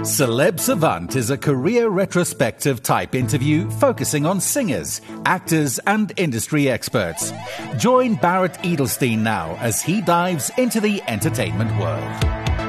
Celeb Savant is a career retrospective type interview focusing on singers, actors, and industry experts. Join Barrett Edelstein now as he dives into the entertainment world.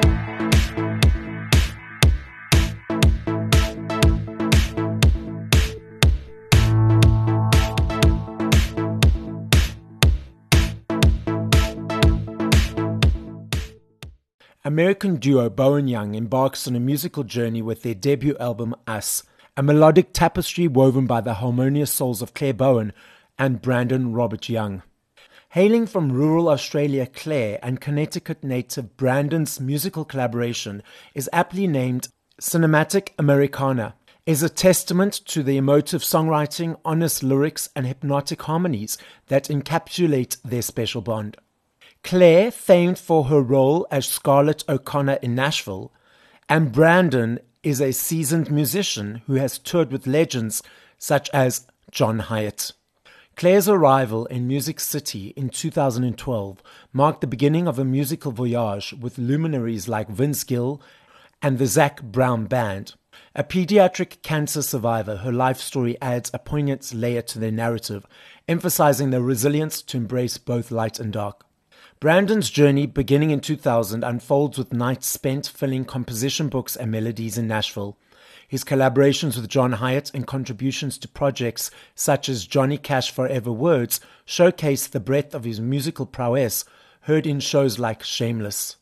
American duo Bowen Young embarks on a musical journey with their debut album Us, a melodic tapestry woven by the harmonious souls of Claire Bowen and Brandon Robert Young. Hailing from rural Australia, Claire and Connecticut native Brandon's musical collaboration is aptly named Cinematic Americana, is a testament to the emotive songwriting, honest lyrics and hypnotic harmonies that encapsulate their special bond. Claire, famed for her role as Scarlett O'Connor in Nashville, and Brandon is a seasoned musician who has toured with legends such as John Hiatt. Claire's arrival in Music City in 2012 marked the beginning of a musical voyage with luminaries like Vince Gill and the Zac Brown Band. A pediatric cancer survivor, her life story adds a poignant layer to their narrative, emphasizing their resilience to embrace both light and dark. Brandon's journey, beginning in 2000, unfolds with nights spent filling composition books and melodies in Nashville. His collaborations with John Hiatt and contributions to projects such as Johnny Cash Forever Words showcase the breadth of his musical prowess, heard in shows like Shameless.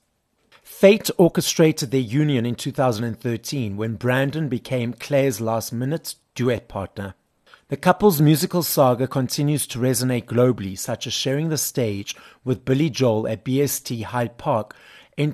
Fate orchestrated their union in 2013 when Brandon became Claire's last-minute duet partner. The couple's musical saga continues to resonate globally, such as sharing the stage with Billy Joel at BST Hyde Park in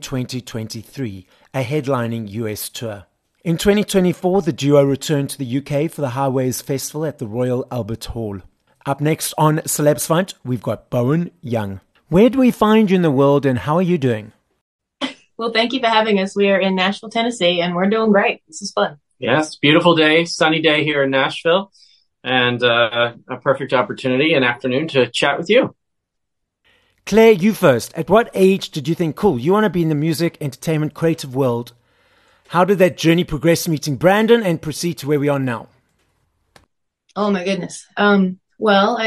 2023, a headlining US tour. In 2024, the duo returned to the UK for the Highways Festival at the Royal Albert Hall. Up next on Celeb Savant, we've got Bowen Young. Where do we find you in the world and how are you doing? Well, thank you for having us. We are in Nashville, Tennessee, and we're doing great. This is fun. Yes, beautiful day, sunny day here in Nashville. And a perfect opportunity and afternoon to chat with you. Claire, you first. At what age did you think, cool, you want to be in the music, entertainment, creative world? How did that journey progress meeting Brandon and proceed to where we are now? Oh, my goodness. Well,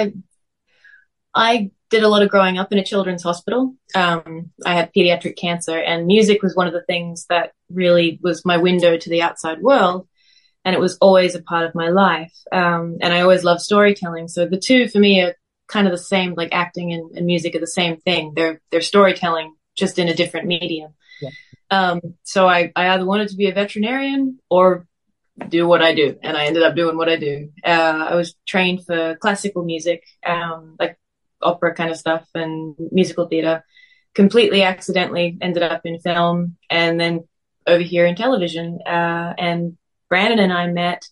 I did a lot of growing up in a children's hospital. I had pediatric cancer, and music was one of the things that really was my window to the outside world. And it was always a part of my life. And I always loved storytelling. So the two for me are kind of the same, like acting and music are the same thing. They're storytelling just in a different medium. Yeah. So I either wanted to be a veterinarian or do what I do. And I ended up doing what I do. I was trained for classical music, like opera kind of stuff and musical theater. Completely accidentally ended up in film and then over here in television. And Brandon and I met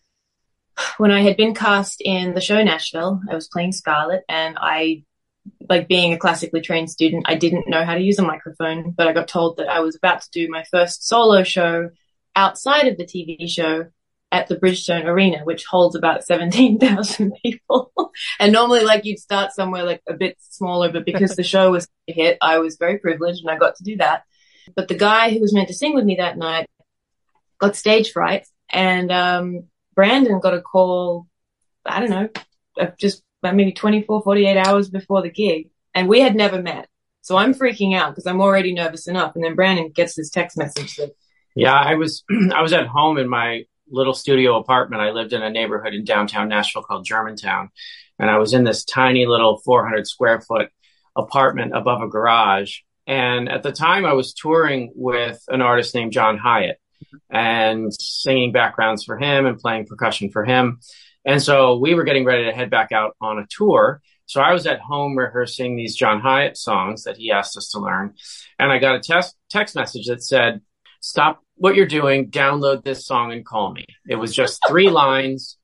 when I had been cast in the show Nashville. I was playing Scarlett, and I, like being a classically trained student, I didn't know how to use a microphone, but I got told that I was about to do my first solo show outside of the TV show at the Bridgestone Arena, which holds about 17,000 people. And normally, like, you'd start somewhere like a bit smaller, but because the show was a hit, I was very privileged and I got to do that. But the guy who was meant to sing with me that night got stage fright, and Brandon got a call, I don't know, just maybe 24, 48 hours before the gig, and we had never met. So I'm freaking out because I'm already nervous enough, and then Brandon gets this text message that... Yeah, I was at home in my little studio apartment. I lived in a neighborhood in downtown Nashville called Germantown, and I was in this tiny little 400 square foot apartment above a garage. And at the time I was touring with an artist named John Hiatt and singing backgrounds for him and playing percussion for him. And so we were getting ready to head back out on a tour. So I was at home rehearsing these John Hiatt songs that he asked us to learn. And I got a text message that said, "Stop what you're doing, download this song and call me." It was just 3 lines.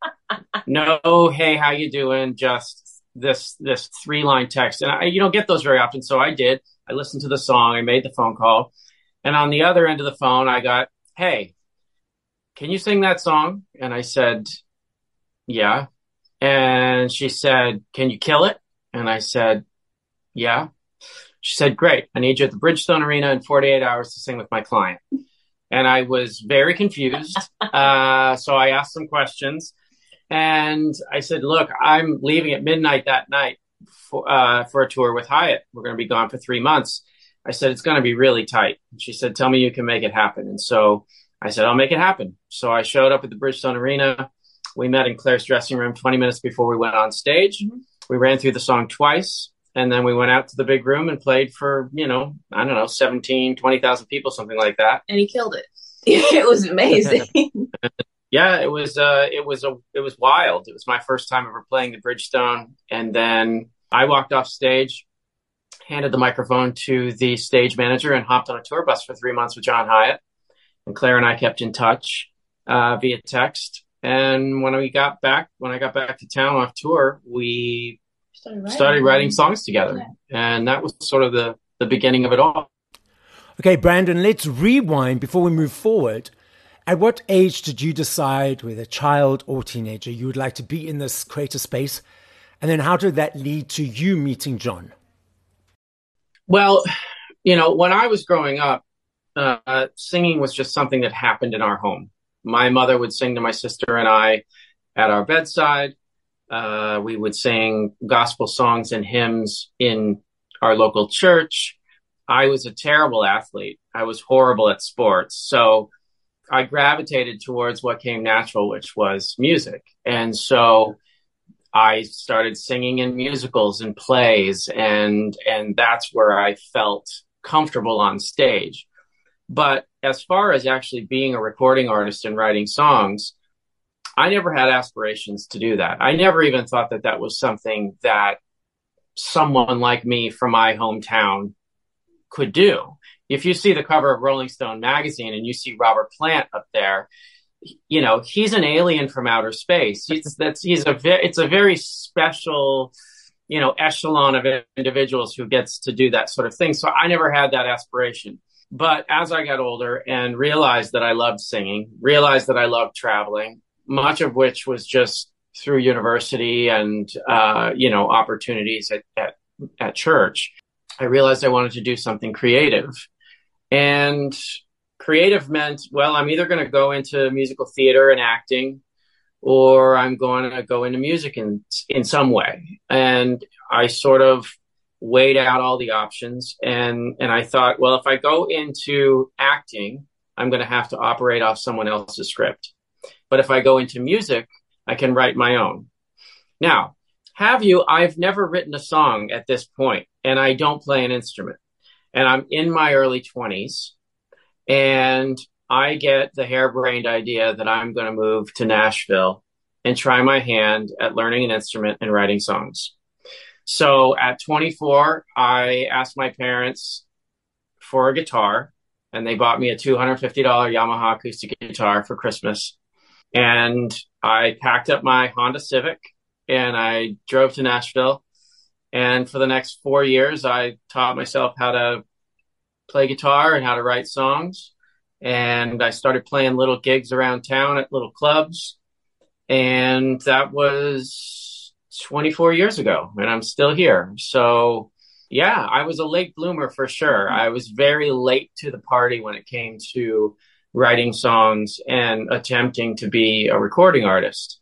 No, hey, how you doing? Just this 3-line text. And I don't get those very often. So I did. I listened to the song. I made the phone call. And on the other end of the phone, I got, "Hey, can you sing that song?" And I said, "Yeah." And she said, "Can you kill it?" And I said, "Yeah." She said, "Great. I need you at the Bridgestone Arena in 48 hours to sing with my client." And I was very confused. So I asked some questions and I said, look, I'm leaving at midnight that night for a tour with Hyatt. We're going to be gone for 3 months. I said, it's going to be really tight. She said, tell me you can make it happen. And so I said, I'll make it happen. So I showed up at the Bridgestone Arena. We met in Claire's dressing room 20 minutes before we went on stage. Mm-hmm. We ran through the song twice. And then we went out to the big room and played for, I don't know, 17, 20,000 people, something like that. And he killed it. It was amazing. Yeah, it was wild. It was my first time ever playing the Bridgestone. And then I walked off stage, handed the microphone to the stage manager, and hopped on a tour bus for 3 months with John Hyatt. And Claire and I kept in touch via text. And when I got back to town off tour, we started writing songs together. Yeah. And that was sort of the beginning of it all. Okay, Brandon, let's rewind before we move forward. At what age did you decide, whether child or teenager, you would like to be in this creative space? And then how did that lead to you meeting John? Well, when I was growing up, singing was just something that happened in our home. My mother would sing to my sister and I at our bedside. We would sing gospel songs and hymns in our local church. I was a terrible athlete. I was horrible at sports. So I gravitated towards what came natural, which was music. And so I started singing in musicals and plays, and that's where I felt comfortable on stage. But as far as actually being a recording artist and writing songs, I never had aspirations to do that. I never even thought that that was something that someone like me from my hometown could do. If you see the cover of Rolling Stone magazine and you see Robert Plant up there, he's an alien from outer space. It's a very special, echelon of individuals who gets to do that sort of thing. So I never had that aspiration. But as I got older and realized that I loved singing, realized that I loved traveling, much of which was just through university and, opportunities at church, I realized I wanted to do something creative. And creative meant, well, I'm either going to go into musical theater and acting, or I'm going to go into music in some way. And I sort of weighed out all the options. And I thought, well, if I go into acting, I'm going to have to operate off someone else's script. But if I go into music, I can write my own. Now, I've never written a song at this point, and I don't play an instrument. And I'm in my early 20s, and I get the harebrained idea that I'm going to move to Nashville and try my hand at learning an instrument and writing songs. So at 24, I asked my parents for a guitar, and they bought me a $250 Yamaha acoustic guitar for Christmas. And I packed up my Honda Civic and I drove to Nashville. And for the next 4 years, I taught myself how to play guitar and how to write songs. And I started playing little gigs around town at little clubs. And that was 24 years ago, and I'm still here. So yeah, I was a late bloomer for sure. I was very late to the party when it came to writing songs and attempting to be a recording artist.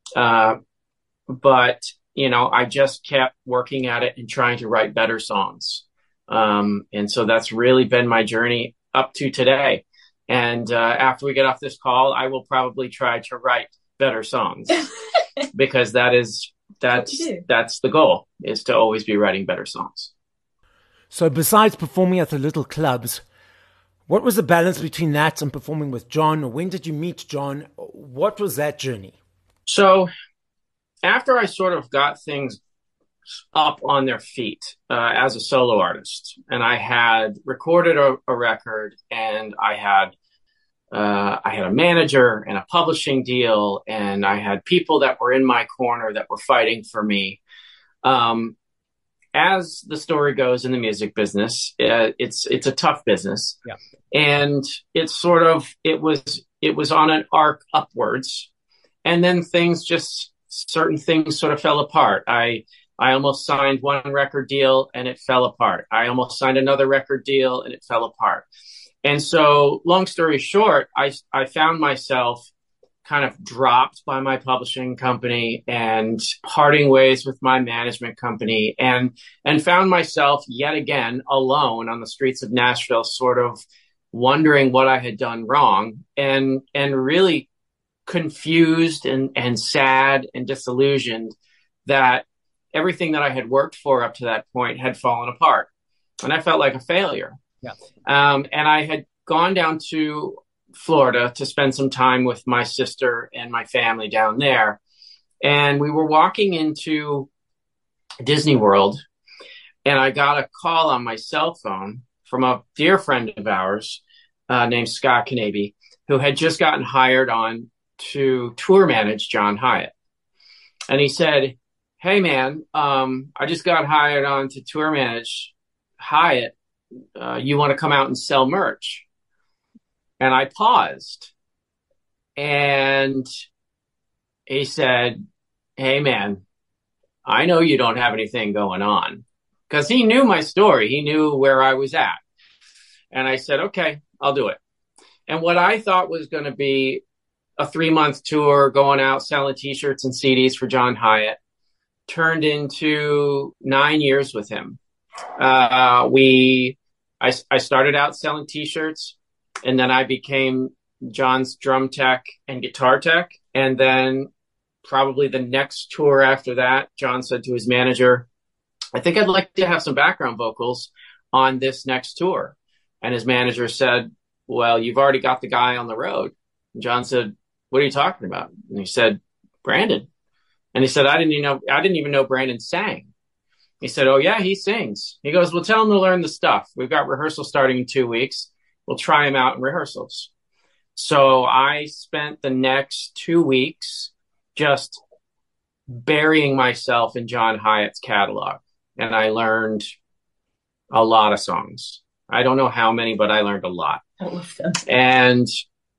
But, I just kept working at it and trying to write better songs. And so that's really been my journey up to today. And after we get off this call, I will probably try to write better songs because that's the goal, is to always be writing better songs. So besides performing at the little clubs, what was the balance between that and performing with John? When did you meet John? What was that journey? So after I sort of got things up on their feet as a solo artist, and I had recorded a record, and I had a manager and a publishing deal, and I had people that were in my corner that were fighting for me. As the story goes in the music business, it's a tough business. Yeah. And it was on an arc upwards, and then certain things sort of fell apart. I almost signed one record deal and it fell apart. I almost signed another record deal and it fell apart. And so long story short, I found myself kind of dropped by my publishing company and parting ways with my management company, and found myself yet again alone on the streets of Nashville, sort of wondering what I had done wrong, and really confused and sad and disillusioned that everything that I had worked for up to that point had fallen apart. And I felt like a failure. Yeah. And I had gone down to Florida to spend some time with my sister and my family down there. And we were walking into Disney World, and I got a call on my cell phone from a dear friend of ours named Scott Knaby, who had just gotten hired on to tour manage John Hiatt. And he said, "Hey man, I just got hired on to tour manage Hiatt. You want to come out and sell merch?" And I paused, and he said, "Hey man, I know you don't have anything going on," because he knew my story. He knew where I was at. And I said, "Okay, I'll do it." And what I thought was going to be a 3-month tour, going out selling t-shirts and CDs for John Hiatt, turned into 9 years with him. I started out selling t-shirts, and then I became John's drum tech and guitar tech. And then probably the next tour after that, John said to his manager, "I think I'd like to have some background vocals on this next tour." And his manager said, "Well, you've already got the guy on the road." And John said, "What are you talking about?" And he said, "Brandon." And he said, I didn't even know Brandon sang." He said, "Oh yeah, he sings." He goes, "Well, tell him to learn the stuff. We've got rehearsal starting in 2 weeks. We'll try him out in rehearsals." So I spent the next 2 weeks just burying myself in John Hiatt's catalog. And I learned a lot of songs. I don't know how many, but I learned a lot. And,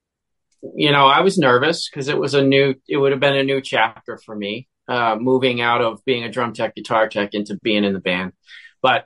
I was nervous because it would have been a new chapter for me, moving out of being a drum tech, guitar tech into being in the band. But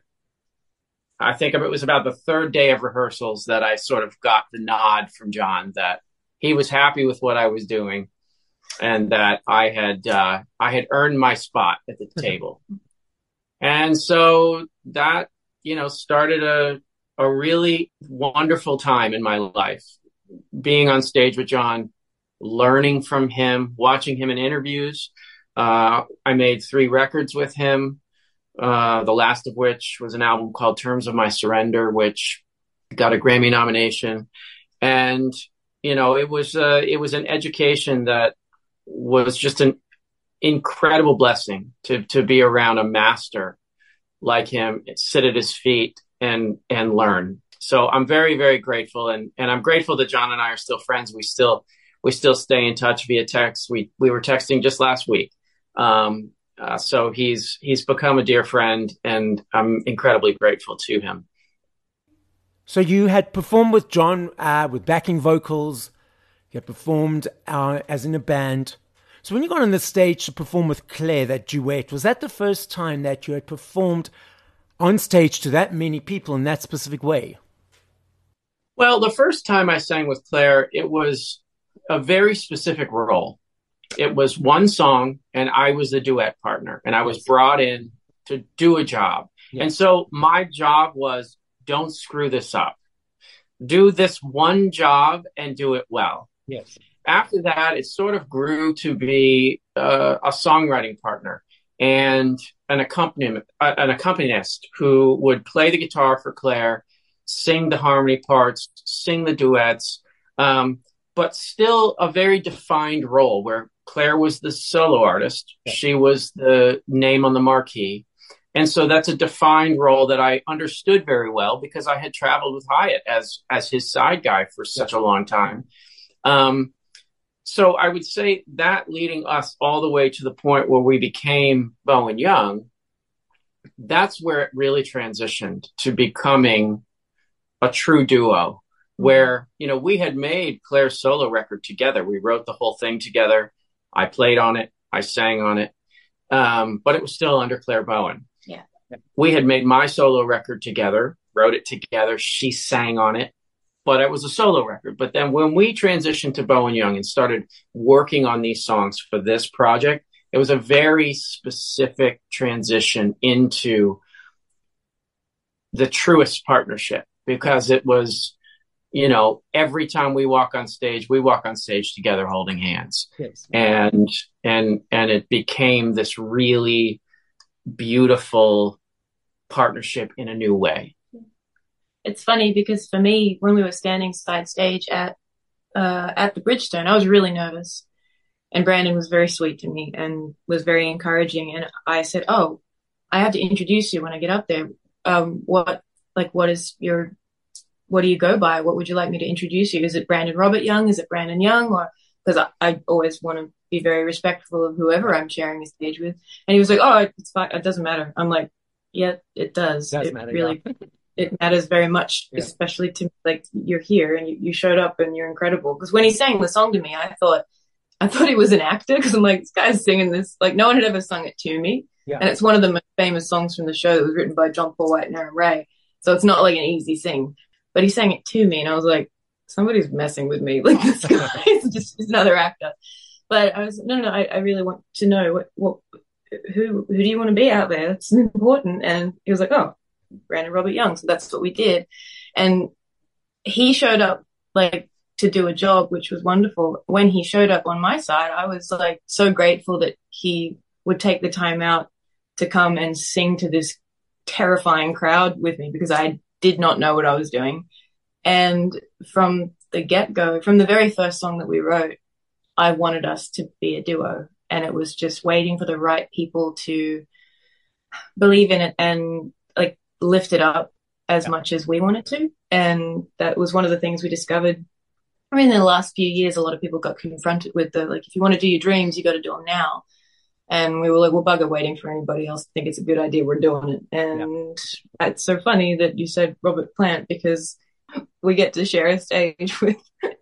I think it was about the third day of rehearsals that I sort of got the nod from John that he was happy with what I was doing, and that I had earned my spot at the table. And so that, started a really wonderful time in my life, being on stage with John, learning from him, watching him in interviews. I made 3 records with him. The last of which was an album called Terms of My Surrender, which got a Grammy nomination. And, it was an education that was just an incredible blessing to be around a master like him, sit at his feet and learn. So I'm very, very grateful. And I'm grateful that John and I are still friends. We still stay in touch via text. We were texting just last week. So he's become a dear friend, and I'm incredibly grateful to him. So you had performed with John with backing vocals. You had performed as in a band. So when you got on the stage to perform with Claire, that duet, was that the first time that you had performed on stage to that many people in that specific way? Well, the first time I sang with Claire, it was a very specific role. It was one song, and I was the duet partner, and I was brought in to do a job. Yes. And so my job was, don't screw this up. Do this one job and do it well. Yes. After that, it sort of grew to be a songwriting partner and an accompanist who would play the guitar for Claire, sing the harmony parts, sing the duets, but still a very defined role where Claire was the solo artist. She was the name on the marquee. And so that's a defined role that I understood very well because I had traveled with Hiatt as his side guy for such a long time. So I would say that leading us all the way to the point where we became Bowen Young, that's where it really transitioned to becoming a true duo, where, we had made Claire's solo record together. We wrote the whole thing together. I played on it. I sang on it. But it was still under Claire Bowen. We had made my solo record together, wrote it together. She sang on it. but it was a solo record. But then when we transitioned to Bowen Young and started working on these songs for this project, it was a very specific transition into the truest partnership, because it was, every time we walk on stage together holding hands. Yes. And it became this really beautiful partnership in a new way. It's funny because for me, when we were standing side stage at the Bridgestone, I was really nervous, and Brandon was very sweet to me and was very encouraging. And I said, "Oh, I have to introduce you when I get up there. What do you go by? What would you like me to introduce you? Is it Brandon Robert Young? Is it Brandon Young?" Or because I always want to be very respectful of whoever I'm sharing a stage with. And he was like, "Oh, it's fine. It doesn't matter." I'm like, "Yeah, it does. It matters very much, especially to me. Like, you're here and you showed up and you're incredible." Because when he sang the song to me, I thought he was an actor, because I'm like, this guy's singing this. Like, no one had ever sung it to me. Yeah. And it's one of the most famous songs from the show that was written by John Paul White and Aaron Ray. So it's not like an easy sing. But he sang it to me, and I was like, somebody's messing with me. Like, this guy is just another actor. But I was, no, I really want to know who do you want to be out there? That's important. And he was like, "Oh, Brandon Robert Young." So that's what we did. And he showed up like to do a job, which was wonderful. When he showed up on my side, I was like so grateful that he would take the time out to come and sing to this terrifying crowd with me, because I did not know what I was doing. And from the get-go, from the very first song that we wrote, I wanted us to be a duo, and it was just waiting for the right people to believe in it and like lift it up as much as we wanted to. And that was one of the things we discovered. I mean, in the last few years, a lot of people got confronted with if you want to do your dreams, you got to do them now. And we were like, well, bugger waiting for anybody else to think it's a good idea. We're doing it. And It's so funny that you said Robert Plant, because we get to share a stage with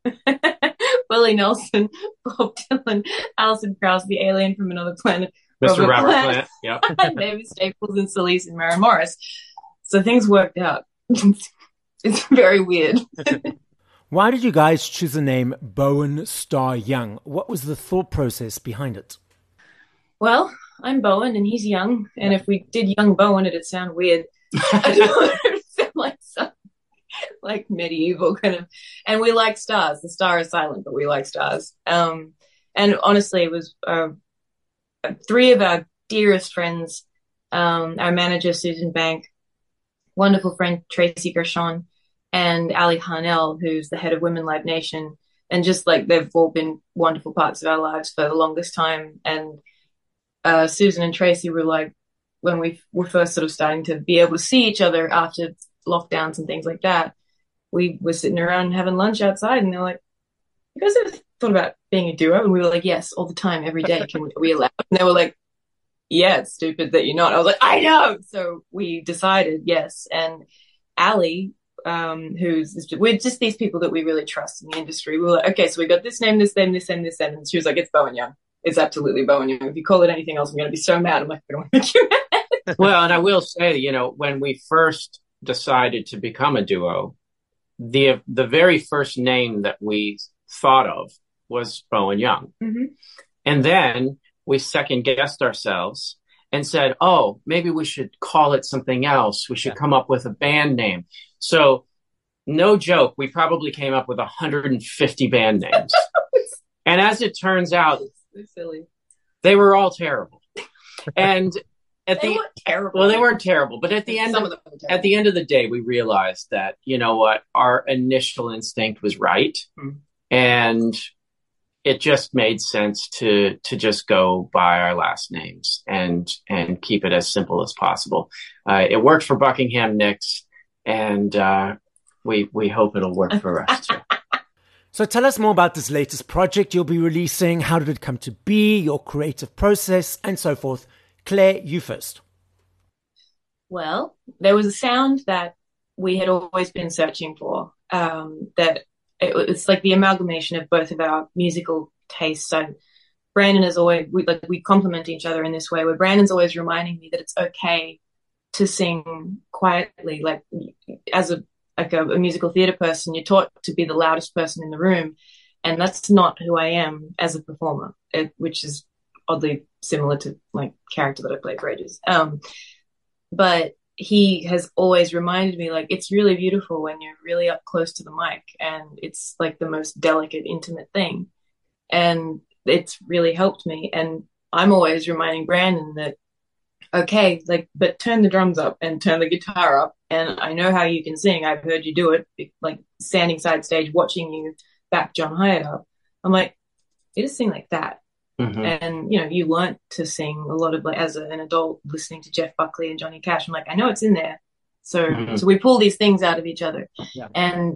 Willie Nelson, Bob Dylan, Alison Krauss, the alien from another planet, Mr. Robert Plant. Yep. David Staples and Solis and Maren Morris. So things worked out. It's very weird. Why did you guys choose the name Bowen Star Young? What was the thought process behind it? Well, I'm Bowen and he's Young. And if we did Young Bowen, it'd sound weird. I don't want it to sound like something like medieval kind of. And we like stars. The star is silent, but we like stars. And honestly, it was three of our dearest friends, our manager, Susan Bank, wonderful friend, Tracy Gershon, and Ali Harnell, who's the head of Women Live Nation. And just like they've all been wonderful parts of our lives for the longest time. And Susan and Tracy were like, when we were first sort of starting to be able to see each other after lockdowns and things like that, we were sitting around having lunch outside, and they're like, "You guys ever thought about being a duo?" And we were like, "Yes, all the time, every day. Are we allowed?" And they were like, "Yeah, it's stupid that you're not." I was like, "I know." So we decided yes. And Ali, we're just these people that we really trust in the industry. We were like, okay, so we got this name, this name, this name, this name. And she was like, "It's Bowen Young. It's absolutely Bowen Young. If you call it anything else, I'm going to be so mad." I'm like, "I don't want to make you mad." Well, and I will say, when we first decided to become a duo, the very first name that we thought of was Bowen Young. Mm-hmm. And then we second guessed ourselves and said, "Oh, maybe we should call it something else. We should come up with a band name." So no joke, we probably came up with 150 band names. And as it turns out, silly. They were all terrible. And they weren't terrible. Well, they weren't terrible, but at the end of the day, we realized that, you know what, our initial instinct was right. Mm-hmm. And it just made sense to just go by our last names and keep it as simple as possible. It worked for Buckingham Nicks, and we hope it'll work for us too. So tell us more about this latest project you'll be releasing. How did it come to be, your creative process, and so forth? Claire, you first. Well, there was a sound that we had always been searching for, that it's like the amalgamation of both of our musical tastes. So Brandon is always, we complement each other in this way, where Brandon's always reminding me that it's okay to sing quietly, like as like a musical theater person, you're taught to be the loudest person in the room. And that's not who I am as a performer, which is oddly similar to my character that I played for ages. But he has always reminded me, like, it's really beautiful when you're really up close to the mic, and it's like the most delicate, intimate thing. And it's really helped me. And I'm always reminding Brandon that, okay, like, but turn the drums up and turn the guitar up. And I know how you can sing. I've heard you do it, like standing side stage, watching you back John Hyatt up. I'm like, you just sing like that. Mm-hmm. And, you know, you learnt to sing a lot of, like, as an adult, listening to Jeff Buckley and Johnny Cash. I'm like, I know it's in there. So, so we pull these things out of each other. Yeah. And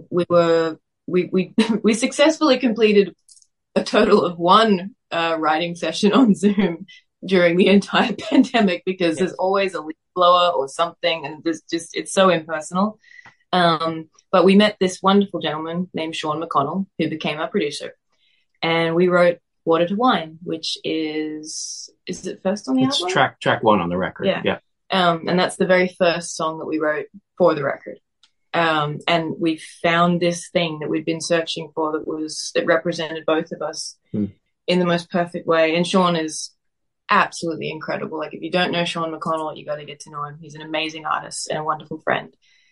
we successfully completed a total of one writing session on Zoom during the entire pandemic, because there's always a leaf blower or something, and there's just, it's so impersonal. But we met this wonderful gentleman named Sean McConnell, who became our producer, and we wrote Water to Wine, which is it first on the album? It's track one on the record. Yeah. And that's the very first song that we wrote for the record. And we found this thing that we'd been searching for that represented both of us in the most perfect way. And Sean is absolutely incredible. Like, if you don't know Sean McConnell, you got to get to know him. He's an amazing artist and a wonderful friend.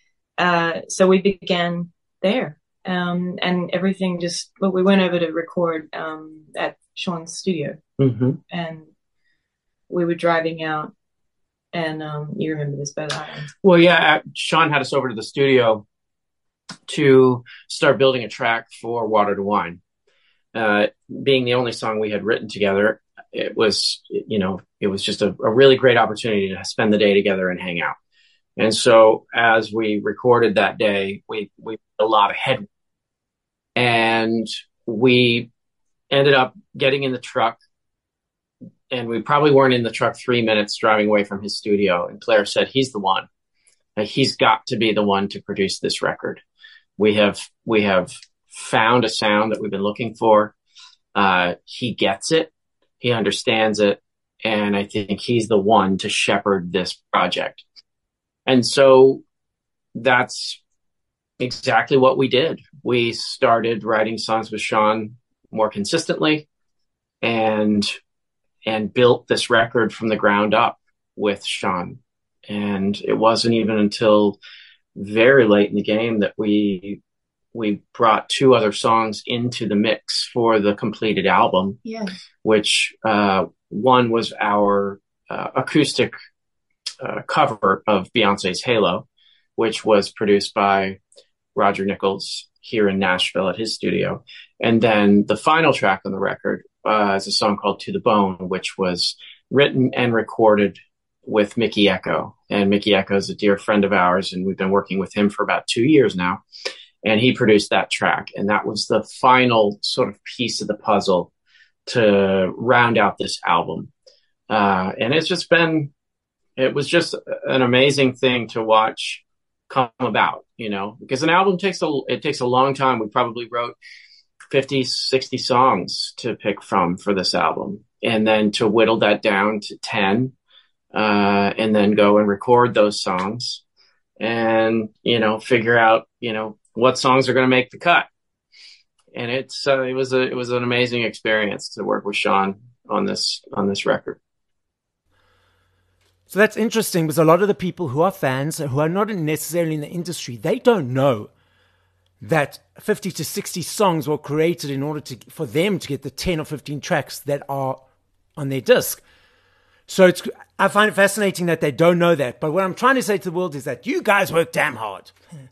So we began there. And everything we went over to record at Sean's studio. Mm-hmm. And we were driving out, and you remember this better than I do. Well, yeah, Sean had us over to the studio to start building a track for Water to Wine. Being the only song we had written together, it was just a really great opportunity to spend the day together and hang out. And so as we recorded that day, we did a lot of head, and we ended up getting in the truck, and we probably weren't in the truck 3 minutes driving away from his studio. And Claire said, he's the one. He's got to be the one to produce this record. We have found a sound that we've been looking for. He gets it. He understands it. And I think he's the one to shepherd this project. And so that's exactly what we did. We started writing songs with Sean more consistently, and built this record from the ground up with Sean. And it wasn't even until very late in the game that we brought two other songs into the mix for the completed album, which one was our acoustic cover of Beyonce's Halo, which was produced by Roger Nichols here in Nashville at his studio. And then the final track on the record is a song called To the Bone, which was written and recorded with Mickey Echo. And Mickey Echo is a dear friend of ours, and we've been working with him for about 2 years now. And he produced that track. And that was the final sort of piece of the puzzle to round out this album. And it was just an amazing thing to watch come about, because an album takes a long time. We probably wrote 50, 60 songs to pick from for this album, and then to whittle that down to 10, and then go and record those songs and, figure out, what songs are going to make the cut. And it was an amazing experience to work with Sean on this record. So that's interesting, because a lot of the people who are fans, who are not necessarily in the industry, they don't know that 50 to 60 songs were created in order for them to get the 10 or 15 tracks that are on their disc. So I find it fascinating that they don't know that. But what I'm trying to say to the world is that you guys work damn hard.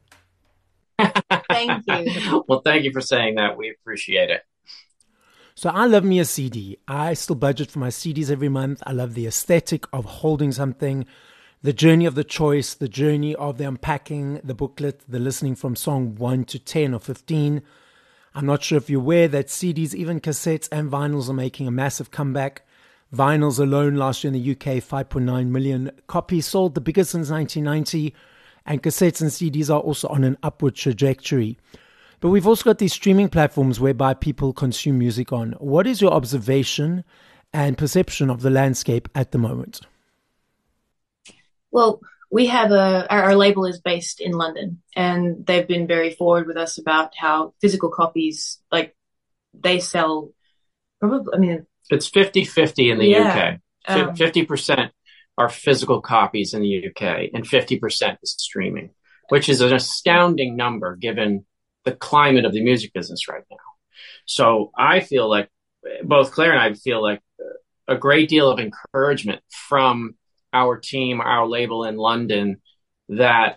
Thank you. Well, thank you for saying that. We appreciate it. So I love me a CD. I still budget for my CDs every month. I love the aesthetic of holding something, the journey of the choice, the journey of the unpacking, the booklet, the listening from song 1 to 10 or 15. I'm not sure if you're aware that CDs, even cassettes and vinyls are making a massive comeback. Vinyls alone last year in the UK, 5.9 million copies sold, the biggest since 1990. And cassettes and CDs are also on an upward trajectory. But we've also got these streaming platforms whereby people consume music on. What is your observation and perception of the landscape at the moment? Well, we have our label is based in London, and they've been very forward with us about how physical copies, like, they sell probably, I mean, it's 50-50 in the yeah, UK. 50% are physical copies in the UK and 50% is streaming, which is an astounding number given the climate of the music business right now. So I feel like both Claire and I feel like a great deal of encouragement from our team, our label in London, that,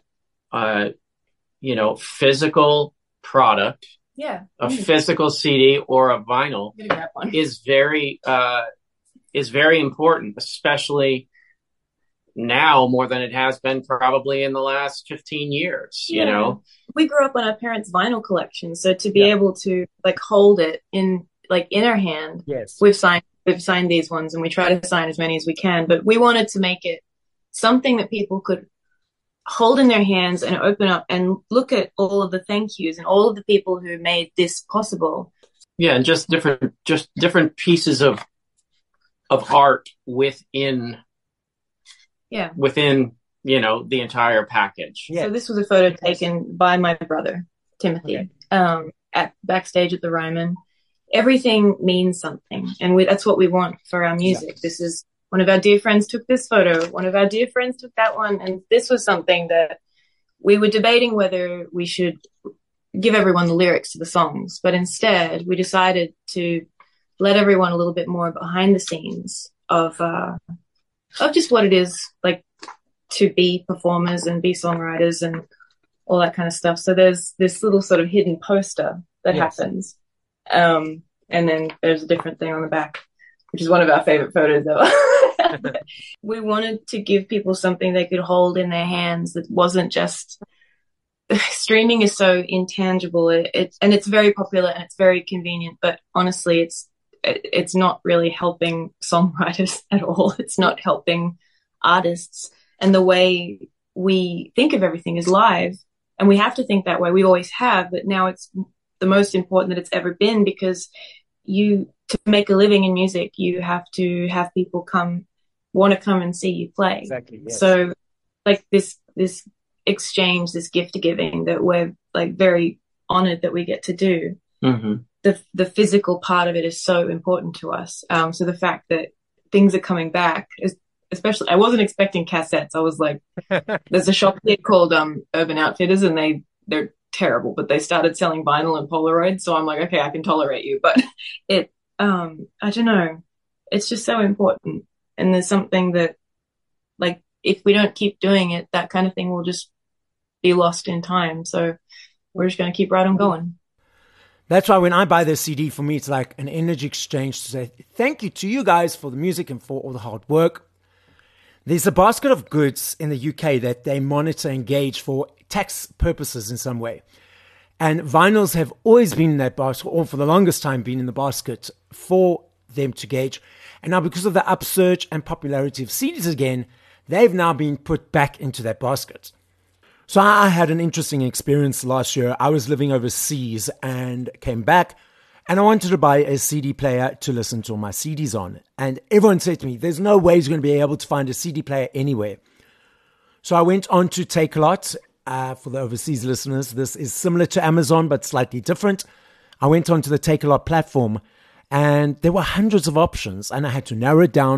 physical product, a physical CD or a vinyl is very important, especially now more than it has been probably in the last 15 years, you know? We grew up on our parents' vinyl collection. So to be able to like hold it in our hand, we've signed these ones, and we try to sign as many as we can, but we wanted to make it something that people could hold in their hands and open up and look at all of the thank yous and all of the people who made this possible. Yeah. And just different pieces of art within, the entire package. So this was a photo taken by my brother, Timothy, at backstage at the Ryman. Everything means something, and that's what we want for our music. This is one of our dear friends took this photo, one of our dear friends took that one, and this was something that we were debating whether we should give everyone the lyrics to the songs, but instead we decided to let everyone a little bit more behind the scenes of just what it is like to be performers and be songwriters and all that kind of stuff. So there's this little sort of hidden poster that happens. And then there's a different thing on the back, which is one of our favorite photos though. We wanted to give people something they could hold in their hands that wasn't just streaming is so intangible. It's very popular and it's very convenient, but honestly, it's not really helping songwriters at all. It's not helping artists. And the way we think of everything is live, and we have to think that way. We always have, but now it's the most important that it's ever been, because to make a living in music, you have to have people want to come and see you play. Exactly. Yes. So like this exchange, this gift giving that we're like very honored that we get to do. Mm-hmm. The physical part of it is so important to us. So the fact that things are coming back is, especially, I wasn't expecting cassettes. I was like, there's a shop here called Urban Outfitters, and they're terrible, but they started selling vinyl and Polaroid. So I'm like, okay, I can tolerate you. But I don't know. It's just so important. And there's something that, like, if we don't keep doing it, that kind of thing will just be lost in time. So we're just going to keep right on going. That's why when I buy this CD, for me, it's like an energy exchange to say thank you to you guys for the music and for all the hard work. There's a basket of goods in the UK that they monitor and gauge for tax purposes in some way. And vinyls have always been in that basket, or for the longest time been in the basket for them to gauge. And now because of the upsurge and popularity of CDs again, they've now been put back into that basket. So I had an interesting experience last year. I was living overseas and came back, and I wanted to buy a CD player to listen to all my CDs on. And everyone said to me, there's no way you're going to be able to find a CD player anywhere. So I went on to Takealot. For the overseas listeners, this is similar to Amazon, but slightly different. I went on to the Takealot platform, and there were hundreds of options, and I had to narrow it down.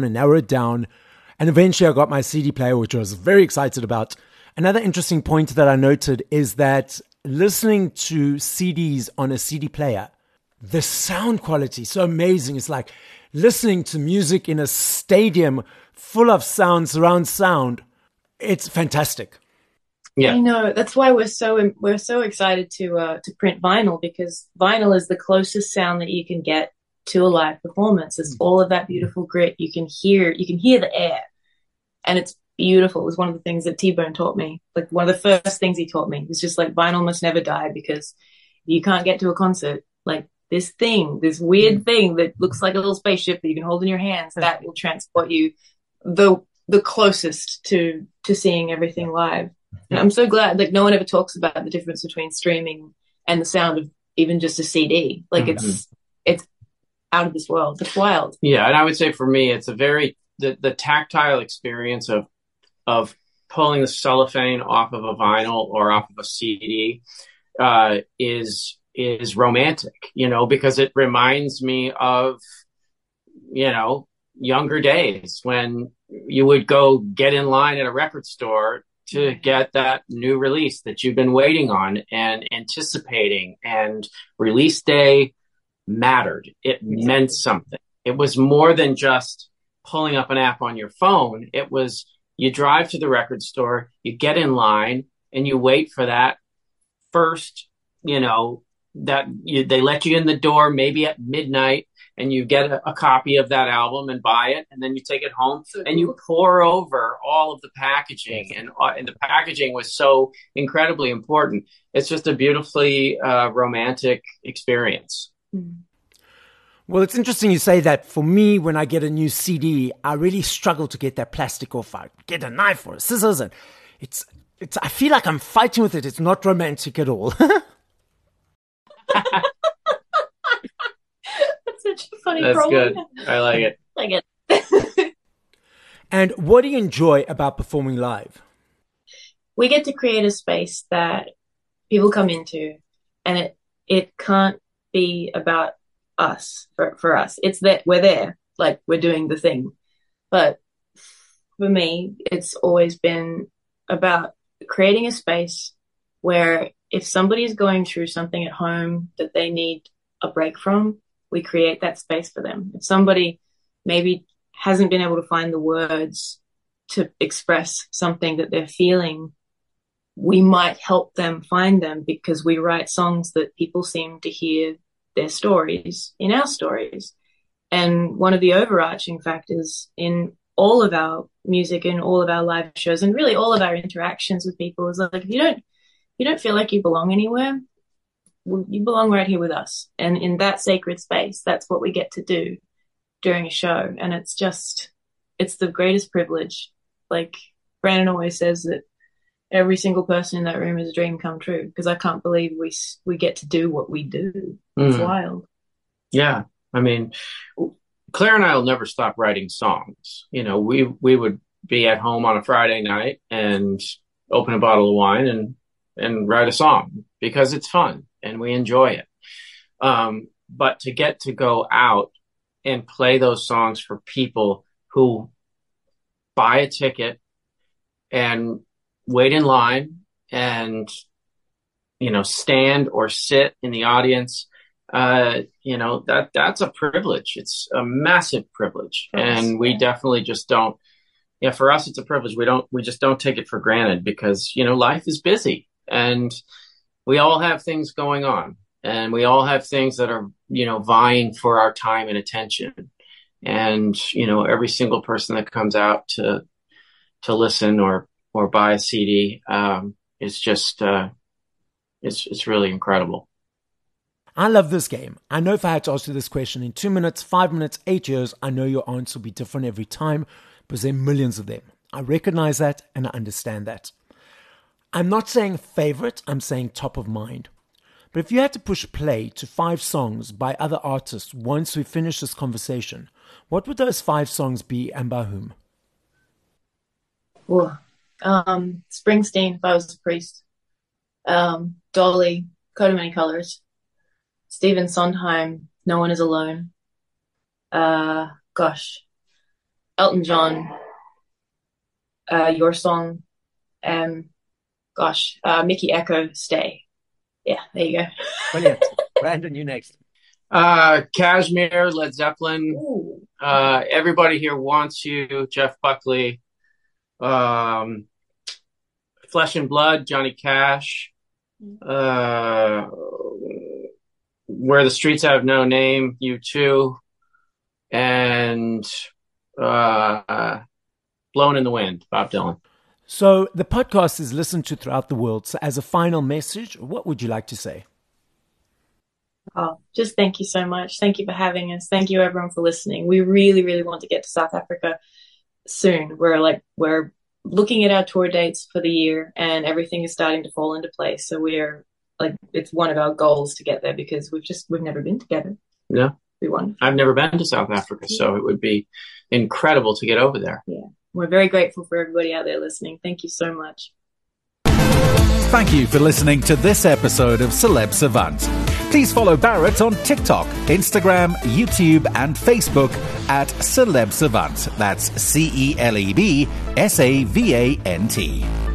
And eventually I got my CD player, which I was very excited about. Another interesting point that I noted is that listening to CDs on a CD player, the sound quality is so amazing. It's like listening to music in a stadium full of sound, surround sound. It's fantastic. Yeah, I know. That's why we're so excited to print vinyl, because vinyl is the closest sound that you can get to a live performance. It's all of that beautiful grit. You can hear the air, and it's beautiful. It was one of the things that T-Bone taught me. Like, one of the first things he taught me was just like, vinyl must never die, because you can't get to a concert like this weird thing that looks like a little spaceship that you can hold in your hands, that will transport you the closest to seeing everything live. And I'm so glad, like, no one ever talks about the difference between streaming and the sound of even just a CD. Like, it's out of this world. It's wild. Yeah. And I would say for me, it's a very, the tactile experience of pulling the cellophane off of a vinyl or off of a CD is romantic, because it reminds me of, younger days when you would go get in line at a record store to get that new release that you've been waiting on and anticipating, and release day mattered. It meant something. It was more than just pulling up an app on your phone. It was, you drive to the record store, you get in line, and you wait for that first, they let you in the door maybe at midnight, and you get a copy of that album and buy it, and then you take it home and you pour over all of the packaging, and the packaging was so incredibly important. It's just a beautifully romantic experience. Well, it's interesting you say that. For me, when I get a new CD, I really struggle to get that plastic off. I get a knife or a scissors, and it's. I feel like I'm fighting with it. It's not romantic at all. Such a funny That's problem. Good. I like it. Like it. And what do you enjoy about performing live? We get to create a space that people come into, and it can't be about us for us. It's that we're there, like we're doing the thing. But for me, it's always been about creating a space where if somebody is going through something at home that they need a break from, we create that space for them. If somebody maybe hasn't been able to find the words to express something that they're feeling, we might help them find them, because we write songs that people seem to hear their stories in our stories. And one of the overarching factors in all of our music and all of our live shows, and really all of our interactions with people, is like, if you don't feel like you belong anywhere, you belong right here with us. And in that sacred space, that's what we get to do during a show. And it's the greatest privilege. Like Brandon always says that every single person in that room is a dream come true, because I can't believe we get to do what we do. It's wild. Yeah. I mean, Claire and I will never stop writing songs. We would be at home on a Friday night and open a bottle of wine and write a song, because it's fun and we enjoy it. But to get to go out and play those songs for people who buy a ticket and wait in line and, stand or sit in the audience, that's a privilege. It's a massive privilege. And we definitely just don't, for us, it's a privilege. We just don't take it for granted, because, life is busy and we all have things going on, and we all have things that are, vying for our time and attention. And, every single person that comes out to listen or buy a CD, is just, it's really incredible. I love this game. I know if I had to ask you this question in 2 minutes, 5 minutes, 8 years, I know your answer will be different every time, because there are millions of them. I recognize that and I understand that. I'm not saying favorite, I'm saying top of mind. But if you had to push play to 5 songs by other artists once we finish this conversation, what would those 5 songs be, and by whom? Ooh. Springsteen, If I Was a Priest. Dolly, Coat of Many Colors. Stephen Sondheim, No One Is Alone. Elton John, Your Song. Mickey Echo, Stay. Yeah, there you go. Brilliant. Brandon, you next. Kashmir, Led Zeppelin. Everybody Here Wants You, Jeff Buckley. Flesh and Blood, Johnny Cash. Where the Streets Have No Name, U2. And Blowin' in the Wind, Bob Dylan. So the podcast is listened to throughout the world. So as a final message, what would you like to say? Oh, just thank you so much. Thank you for having us. Thank you everyone for listening. We really, really want to get to South Africa soon. We're looking at our tour dates for the year, and everything is starting to fall into place. So it's one of our goals to get there, because we've never been together. Yeah. We won. I've never been to South Africa, so it would be incredible to get over there. Yeah. we're very grateful for everybody out there listening. Thank you so much. Thank you for listening to this episode of Celeb Savant. Please follow Barrett on TikTok, Instagram, YouTube, and Facebook at Celeb Savant. That's CelebSavant.